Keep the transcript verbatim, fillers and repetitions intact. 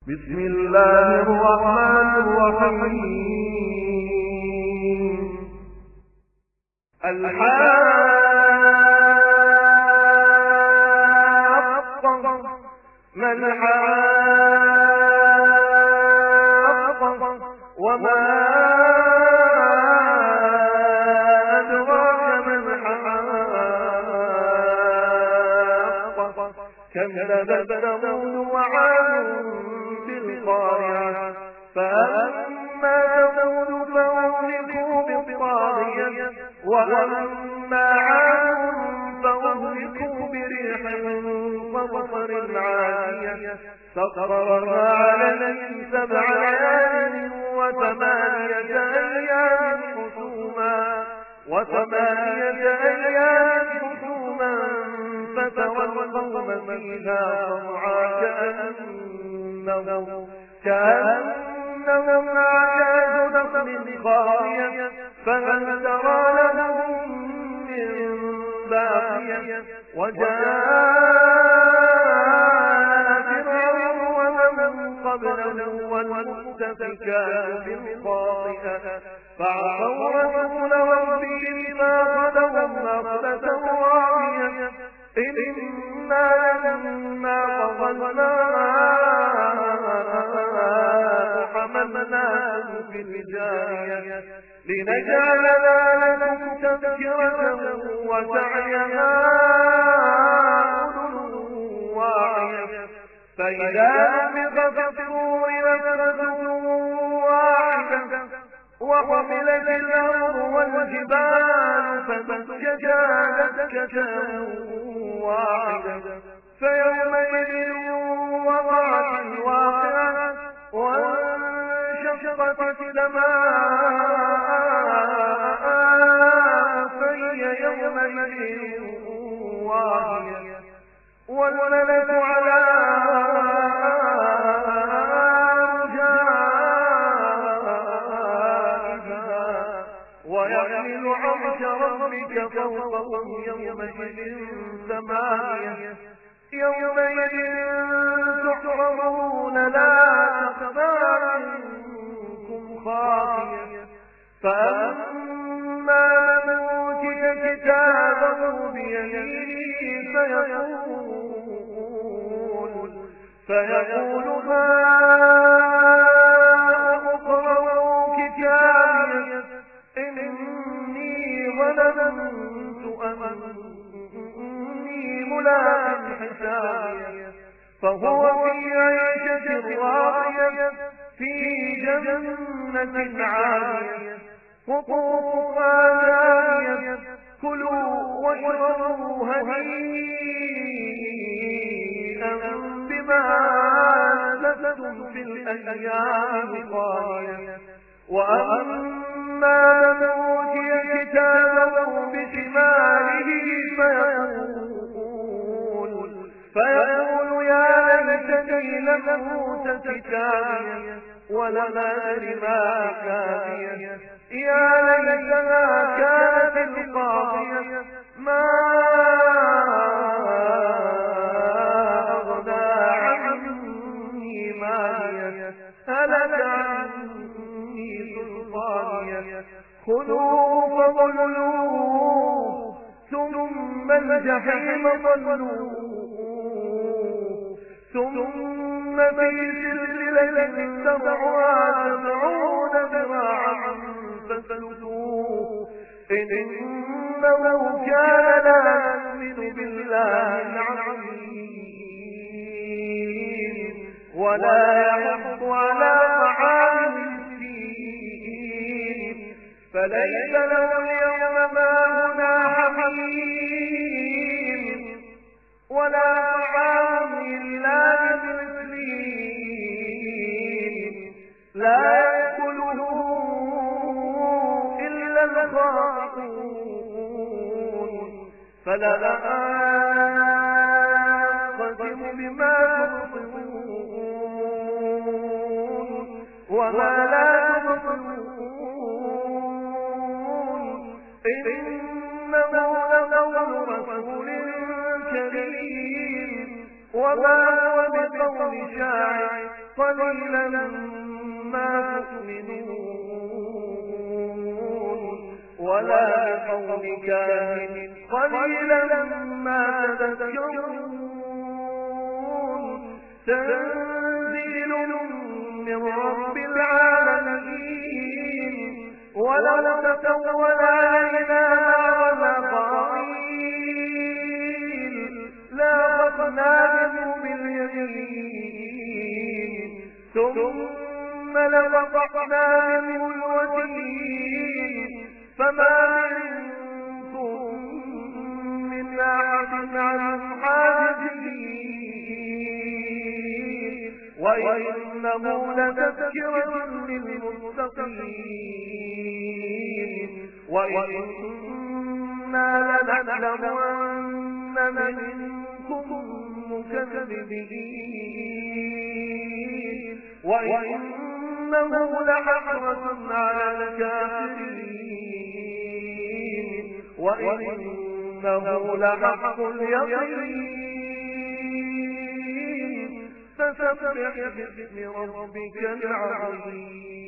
بسم الله الرحمن الرحيم. الحاقة ما الحاقة وما أدراك ما الحاقة كذبت ثمود وعاد بالقارعة فأما ثمود فأهلكوا بالطاغية وأما عاد فأهلكوا بريح صرصر عاتية سخرها عليهم سبع ليال وثمانية أيام حسوما وثمانية أيام حسوما فترى القوم فيها صرعى كأنهم كأنهم أعجاز نخل خاوية فهل ترى لهم من باقية وجاء فرعون ومن قبله والمؤتفكات بالخاطئة فعصوا رسول ربهم فأخذهم أخذة رابية إنا لما قضى الماء حملناكم في الجارية لنجعلنا لكم تذكرة وسعيها أذن واعية فإذا نفخ في الصور نفخة واحدة وحملت الأرض والجبال فدكتا دكة واحدة فيومئذ وقعت الواقعة وانشقت السماء فهي يومئذ واهية والملك على ويحمل عرش ربك فوقهم يومئذ ثمانية يومئذ تحرمون لا تخفى منكم خافية فأما من أوتي كتابه بيمينه فيقول فيقول هاؤم اقرءوا كتابيه إني ظننت أني ملاق حسابيه فهو في عيشة راضية في جنة عالية قطوفها دانية كلوا واشربوا هنيئا بما أسلفتم في الأيام الخالية وأما من أوتي كتابه بشماله فيقول فيقول يا ليتني لم أوت كتابيه ولم أدر ما حسابيه يا ليتها كانت القاضية ما أغنى عني ماليه هلك عني سلطانيه خذوه فغلوه ثم الجحيم صلوه ثم في سلسلة سبعها سبعون ذراعا فاسلكوه إنه كان لا يؤمن بالله العظيم ولا يحض على طعام المسكين فليس له اليوم ماء حميم ولا طعام إلا بمثلين لا يأكله إلا الخاطئون فلا أقسم بما تبصرون وما لا تبصرون إنه لقول رسول كريم وما هو بقول شاعر قليلا ما تؤمنون ولا بقول كاهن قليلا ما تذكرون تنزيل من رب العالمين ولو تقول علينا قليل لأخذنا منه باليمين ثم لقطعنا منه الوتين فما منكم من أحد عنه حاجزين وإنه لتذكرة للمتقين وإنا لنعلم أن منكم مكذبين وإنه لحسرة على الكافرين وإنه لحق اليقين فسبح باسم ربك العظيم.